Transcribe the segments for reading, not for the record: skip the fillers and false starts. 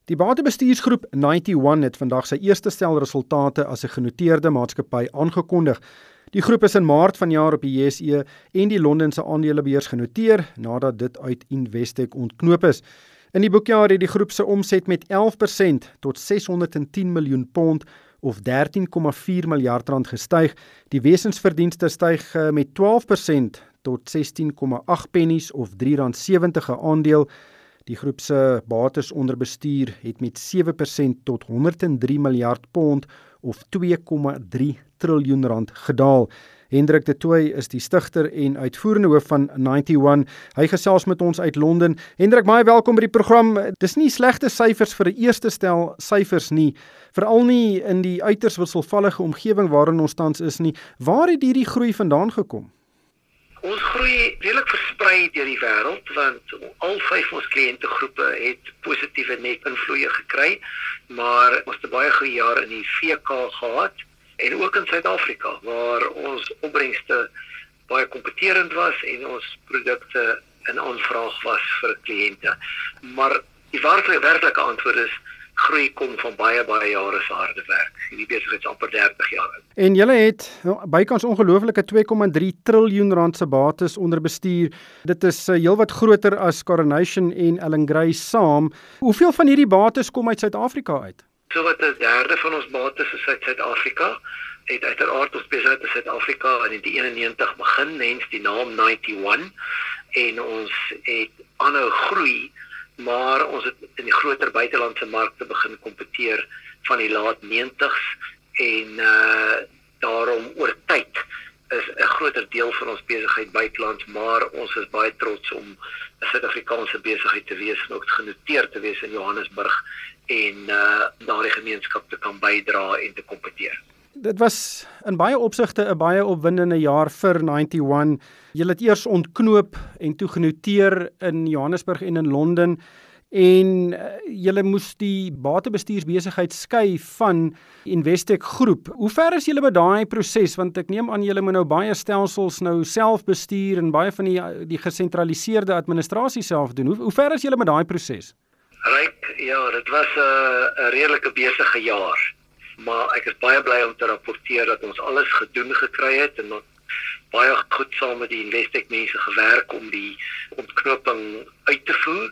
Die batebestuursgroep 91 het vandag sy eerste stel resultate as 'n genoteerde maatskappy aangekondig. Die groep is in Maart vanjaar op die JSE en die Londense aandelebeurs genoteer nadat dit uit Investec ontknoop is. In die boekjaar het die groep se omset met 11% tot 610 miljoen pond of 13,4 miljard rand gestyg. Die wesensverdienste styg met 12% tot 16,8 pennies of R3.70 'n aandeel. Die groep se bates onder bestuur het met 7% tot 103 miljard pond of 2,3 triljoen rand gedaal. Hendrik de Tooy is die stigter en uitvoerende hoof van 91. Hy gesels met ons uit Londen. Hendrik, baie welkom by die program. Dis nie slegte syfers vir 'n eerste stel syfers nie, veral nie in die uiters wisselvallige omgewing waarin ons tans is nie. Waar het hierdie groei vandaan gekom? Ons groei redelik versprei deur die wêreld, want al 5 ons kliëntegroepe het positiewe net invloeye gekry, maar ons het 'n baie goeie jaar in die VK gehad en ook in Suid-Afrika waar ons opbrengste baie kompeterend was en ons produkte in aanvraag was vir kliënte. Maar die werklike antwoord is groei kom van baie jare se harde werk. Hierdie besigheid is amper 30 jaar oud. En julle het bykans ongelooflike 2,3 triljoen rand se bates onder bestuur. Dit is heelwat groter as Coronation en Allan Gray saam. Hoeveel van hierdie bates kom uit Suid-Afrika uit? So wat 1/3 van ons bates is uit Suid-Afrika. Het uiteraard ons besigheid in Suid-Afrika in 1991 begin, hens die naam 91, en ons het aanhou groei, maar ons het in die groter buitelandse markte begin kompeteer van die laat 90s en daarom oor tyd is 'n groter deel van ons besigheid buiteland, maar ons is baie trots om 'n Suid-Afrikaanse besigheid te wees en ook genoteer te wees in Johannesburg en daardie gemeenskap te kan bydra en te kompeteer. Dit was in baie opsigte 'n baie opwindende jaar vir 91. Julle het eers ontknoop en toe genoteer in Johannesburg en in Londen en julle moes die batebestuursbesigheid skei van Investec groep. Hoe ver is julle met daai proses? Want ek neem aan julle moet nou baie stelsels nou self bestuur en baie van die gesentraliseerde administrasie self doen. Hoe ver is julle met daai proses? Ryk, ja, dit was 'n redelike besige jaar. Maar ek is baie bly om te rapporteer dat ons alles gedoen gekry het en baie goed saam met die Investec mense gewerk om die ontknoping uit te voer.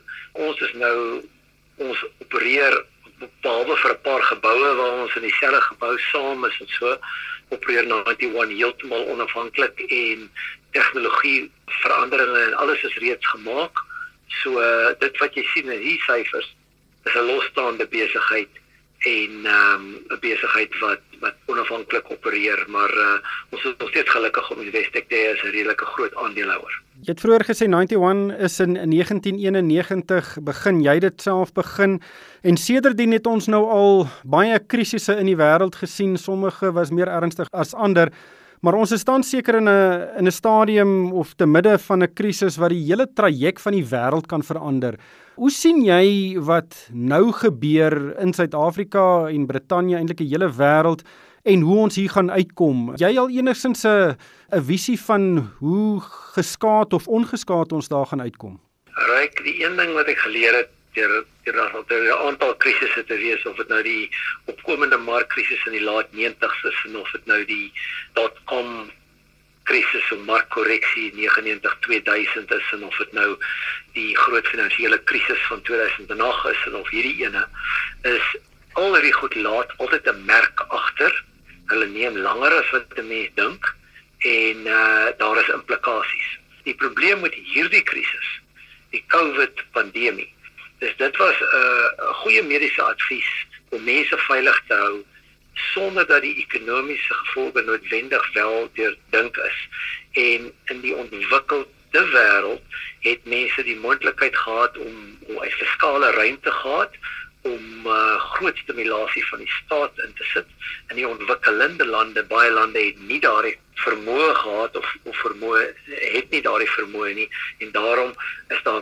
Ons opereer behalwe vir 'n paar geboue waar ons in dieselfde gebou saam is en so, opereer 91 heeltemal onafhanklik en tegnologie veranderinge en alles is reeds gemaak. So dit wat jy sien in hierdie syfers is 'n losstaande besigheid en 'n besigheid wat onafhanklik opereer, maar ons is nog steeds gelukkig om Investec te hê as 'n redelike groot aandeelhouer. Jy het vroeër gesê 91 is in 1991 begin, jy het dit self begin en sedertdien het ons nou al baie krisisse in die wêreld gesien, sommige was meer ernstig as ander, maar ons is tans seker in 'n stadium of te midde van 'n krisis wat die hele traject van die wêreld kan verander. Hoe sien jy wat nou gebeur in Suid-Afrika en Brittanje, eintlik die hele wêreld, en hoe ons hier gaan uitkom? Jy al enigstens 'n visie van hoe geskaad of ongeskaad ons daar gaan uitkom? Ryk, die een ding wat ek geleer het deur 'n aantal krisisse te wees, of dit nou die opkomende markkrisis in die laat 90s is en of dit nou die dotcom krisis of markkorreksie 99-2000 is en of dit nou die groot finansiële krisis van 2008 is en of hierdie ene is, al hierdie goed laat altyd 'n merk agter. Hulle neem langer as wat 'n mens dink en daar is implikasies. Die probleem met hierdie krisis, die COVID-pandemie, dit was 'n goeie mediese advies om mense veilig te hou sonder dat die ekonomiese gevolge noodwendig wel deurdink is. En in die ontwikkelde wêreld het mense die moontlikheid gehad om uit fiskale ruimte gehad om groot stimulasie van die staat in te sit. In die ontwikkelende lande, baie lande het nie daardie vermoë gehad of het nie daardie vermoë nie, en daarom is daar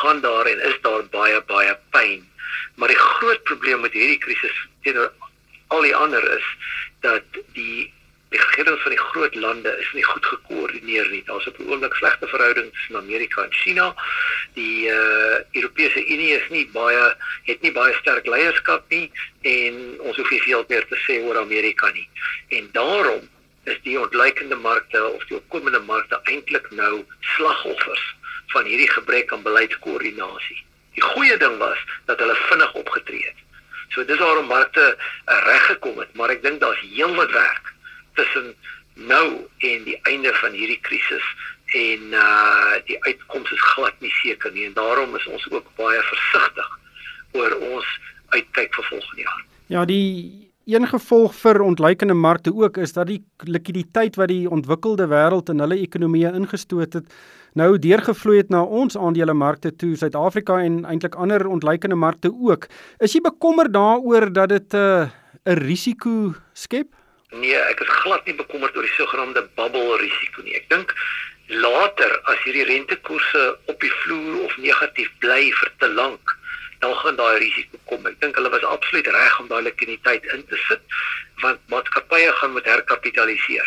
baie pyn. Maar die groot probleem met hierdie krisis teenoor al die ander is dat die Die gegevens van die groot lande is nie goed gekoördineer nie. Daar's op die oomblik slegte verhoudings tussen Amerika en China. Die Europese Unie het nie baie sterk leierskap nie en ons hoef nie veel meer te sê oor Amerika nie. En daarom is die ontleikende markte of die opkomende markte eintlik nou slagoffers van hierdie gebrek aan beleidskoördinasie. Die goeie ding was dat hulle vinnig opgetree het. So dis waarom markte reggekom het, maar ek dink daar's heelwat werk tussen nou en die einde van hierdie krisis en die uitkoms is glad nie seker nie en daarom is ons ook baie versigtig oor ons uitkyk vir volgende jaar. Ja, die een gevolg vir ontleikende markte ook is dat die likwiditeit wat die ontwikkelde wêreld in hulle ekonomieë ingestoot het, nou deurgevloei het na ons aandelemarkte toe, Suid-Afrika en eintlik ander ontleikende markte ook. Is jy bekommerd daaroor dat dit 'n risiko skep? Nee, ek is glad nie bekommerd oor die sogenaamde bubble risiko nie. Ek dink later as hierdie rentekoerse op die vloer of negatief bly vir te lank, dan gaan daai risiko kom. Ek dink hulle was absoluut reg om daai likwiditeit in te sit, want maatskappye gaan moet herkapitaliseer.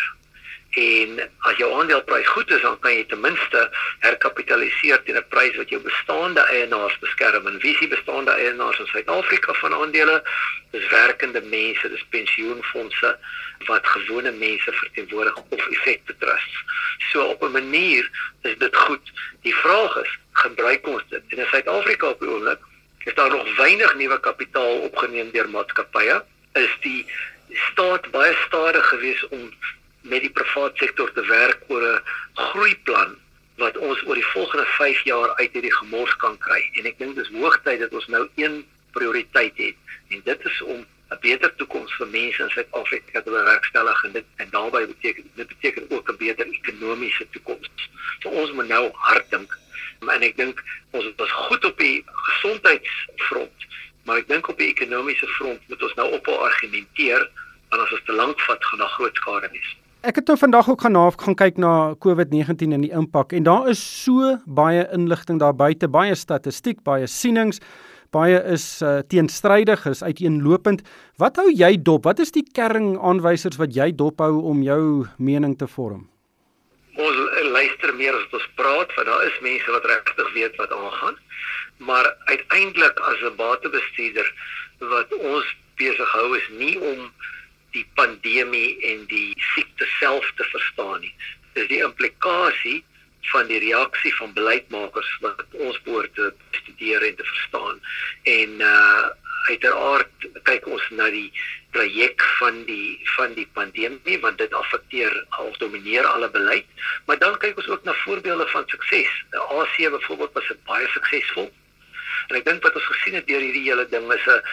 En as jou aandeleprys goed is, dan kan jy ten minste herkapitaliseer teen 'n prys wat jou bestaande eienaars beskerm. En wie is die bestaande eienaars in Suid-Afrika van aandele? Dis werkende mense, dis pensioenfondse wat gewone mense verteenwoordig of effekte trusts. So op 'n manier is dit goed. Die vraag is, gebruik ons dit? En in Suid-Afrika op die oomblik is daar nog weinig nuwe kapitaal opgeneem deur maatskappye. Is die staat baie stadig geweest om met die privaat sektor te werk oor 'n groeiplan wat ons oor die volgende 5 jaar uit hierdie gemors kan kry. En ek dink dis hoogtyd dat ons nou een prioriteit het. En dit is om 'n beter toekoms vir mense in Suid-Afrika te bewerkstellig en daarbey beteken ook 'n beter ekonomiese toekoms. So ons moet nou hard dink. En ek dink ons was goed op die gesondheidsfront, maar ek dink op die ekonomiese front moet ons nou ophou argumenteer, en as ons te lank vat, gaan daar groot skade wees. Ek het nou vandag ook gaan kyk na COVID-19 en die impak en daar is so baie inligting daar buite, baie statistiek, baie sienings, baie is teenstrydig, is uiteenlopend. Wat hou jy dop? Wat is die kernaanwysers wat jy dophou om jou mening te vorm? Ons luister meer as ons praat, want daar is mense wat regtig weet wat aangaan, maar uiteindelik as 'n batebestuurder wat ons besig hou is nie om die pandemie en die siekte self te verstaan nie. Dis die implikasie van die reaksie van beleidsmakers wat ons behoort te studeer en te verstaan. En uiteraard kyk ons na die traject van die pandemie, want dit affekteer of domineer alle beleid, maar dan kyk ons ook na voorbeelde van sukses. Asië byvoorbeeld was baie suksesvol. En ek dink wat ons gesien het deur hierdie hele ding is 'n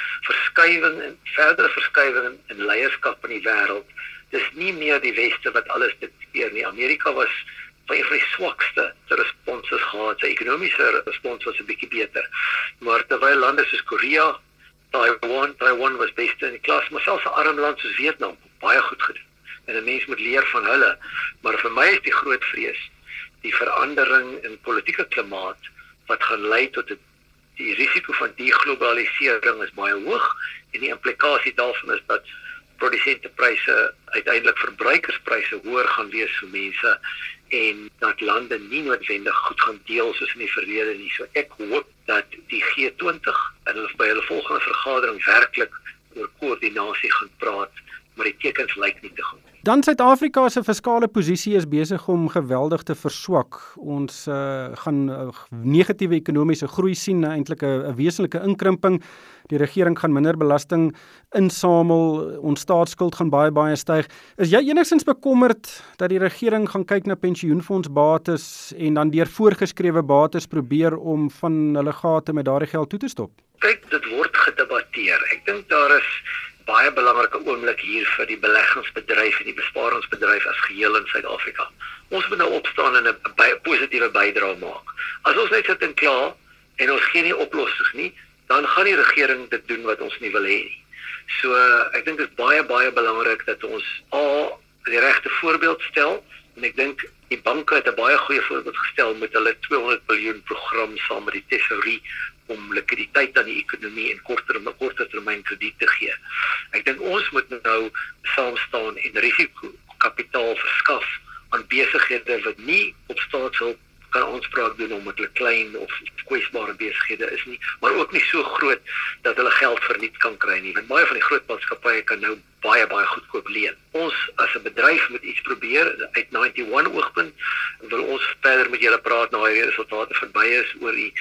verdere verskywing in leierskap in die wêreld. Dis nie meer die weste wat alles dikteer nie. Amerika was een van die swakste responses gehad. Sy ekonomiese respons was 'n bietjie beter. Maar terwyl lande soos Korea, Taiwan was beste in die klas, maar selfs 'n arm land soos Vietnam baie goed gedoen. En 'n mens moet leer van hulle. Maar vir my is die groot vrees die verandering in politieke klimaat wat gaan lei tot die risiko van deglobalisering is baie hoog en die implikasie daarvan is dat produsentepryse uiteindelik verbruikerspryse hoër gaan wees vir mense en dat lande nie noodwendig goed gaan deel soos in die verlede nie. So ek hoop dat die G20 en by hulle volgende vergadering werklik oor koördinasie gaan praat, maar die tekens lyk nie te goed. Dan Suid-Afrika se fiskale posisie is besig om geweldig te verswak. Ons gaan negatiewe ekonomiese groei sien, eintlik 'n wesenlike inkrimping. Die regering gaan minder belasting insamel, ons staatsskuld gaan baie styg. Is jy enigstens bekommerd dat die regering gaan kyk na pensioenfondsbates en dan deur voorgeskrewe bates probeer om van hulle gate met daardie geld toe te stop? Kyk, dit word gedebatteer. Ek dink daar is baie belangrike oomblik hier vir die beleggingsbedryf en die besparingsbedryf as geheel in Suid-Afrika. Ons moet nou opstaan en 'n positiewe bydrae maak. As ons net sit en kla en ons gee nie oplossings nie, dan gaan die regering dit doen wat ons nie wil hê nie. So ek dink dit is baie belangrik dat ons die regte voorbeeld stel en ek dink die banke het 'n baie goeie voorbeeld gestel met hulle 200 biljoen program saam met die tesourie om likwiditeit aan die ekonomie en korter termyn krediet te gee. Ek dink ons moet nou saam staan en risiko klein of kwesbare besighede is nie, maar ook nie so groot dat hulle geld verniet kan kry nie. Want baie van die groot maatskappye kan nou baie goedkoop leen. Ons as 'n bedryf moet iets probeer uit 91 oogpunt. Wil ons verder met julle praat na die resultate verby is oor die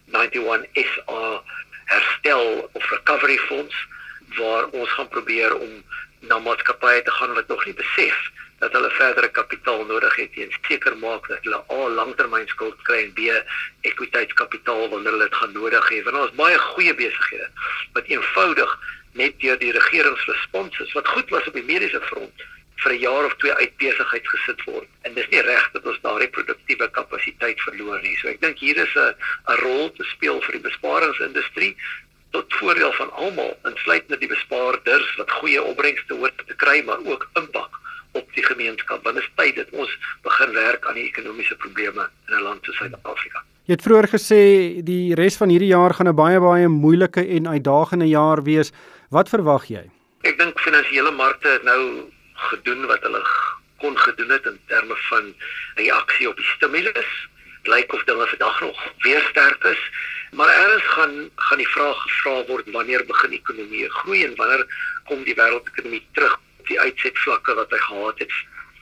91 SA herstel of recovery fonds, waar ons gaan probeer om na maatskappye te gaan wat nog nie besef dat hulle verdere kapitaal nodig het en seker maak dat hulle A, langtermynskuld kry en B, ekwiteitskapitaal wanneer hulle dit gaan nodig hê. Want ons baie goeie besighede wat eenvoudig net deur die regeringsresponses wat goed was op die mediese front vir 'n jaar of 2 uit besigheid gesit word. En dis nie reg dat ons daardie produktiewe kapasiteit verloor nie. So ek dink hier is 'n rol te speel vir die besparingsindustrie tot voordeel van almal, insluitend die bespaarders wat goeie opbrengste hoort te kry, maar ook impak op die gemeenskap. Want dit is tyd dat ons begin werk aan die ekonomiese probleme in 'n land soos Suid-Afrika. Jy het vroeër gesê die res van hierdie jaar gaan 'n baie moeilike en uitdagende jaar wees. Wat verwag jy? Ek dink finansiële markte het nou gedoen wat hulle kon gedoen het in terme van reaksie op die stimulus. Dit lyk of dinge vandag nog weer sterk is, maar ergens gaan die vraag gevra word wanneer begin ekonomie groei en wanneer kom die wêreldekonomie terug op die uitsetvlakke wat hy gehad het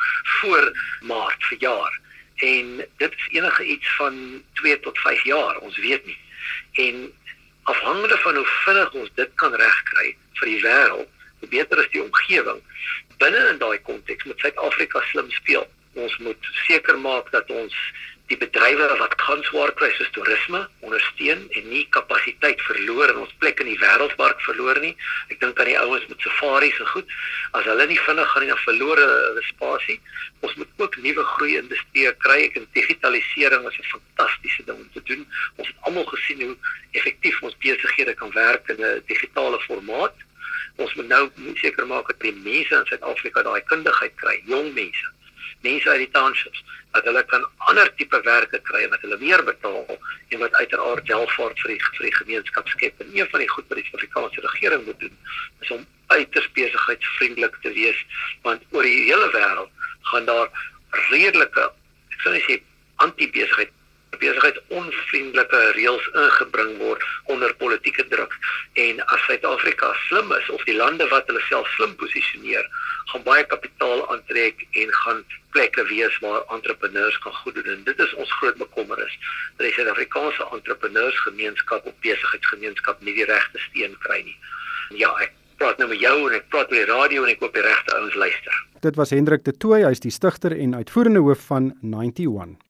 voor Maart verjaar. En dit is enige iets van 2 tot 5 jaar, ons weet nie. En afhangende van hoe vinnig ons dit kan regkry vir die wêreld, hoe beter is die omgewing. Binne in daai konteks moet Suid-Afrika slim speel. Ons moet seker maak dat ons die bedrywe wat gaan swaar kry soos toerisme ondersteun en nie kapasiteit verloor en ons plek in die wêreldmark verloor nie. Ek dink aan die ouens met safaris en goed. As hulle nie vinnig gaan nie, dan verloor hulle spasie. Ons moet ook nuwe groei-industrieë kry. Ek dink digitalisering is 'n fantastiese ding om te doen. Ons het almal gesien hoe effektief ons besighede kan werk in 'n digitale formaat. Ons moet nou seker maak dat die mense in Suid-Afrika daai kundigheid kry, jong mense uit die townships, dat hulle kan ander tipe werke kry wat hulle meer betaal en wat uiteraard welvaart vir die gemeenskap skep. En een van die goed wat die Suid-Afrikaanse regering moet doen, is om uiters besigheidsvriendelik te wees, want oor die hele wêreld gaan daar redelike, ek sou nie sê besigheidsonvriendelike reëls ingebring word onder politieke druk. En as Suid-Afrika slim is, of die lande wat hulle self slim posisioneer, gaan baie kapitaal aantrek en gaan plekke wees waar entrepreneurs kan goed doen. En dit is ons groot bekommernis, dat die Suid-Afrikaanse entrepreneursgemeenskap of besigheidsgemeenskap nie die regte steun kry nie. Ja, ek praat nou met jou en ek praat met die radio en ek hoop die regte ouens luister. Dit was Hendrik de Tooy, hy is die stigter en uitvoerende hoof van 91.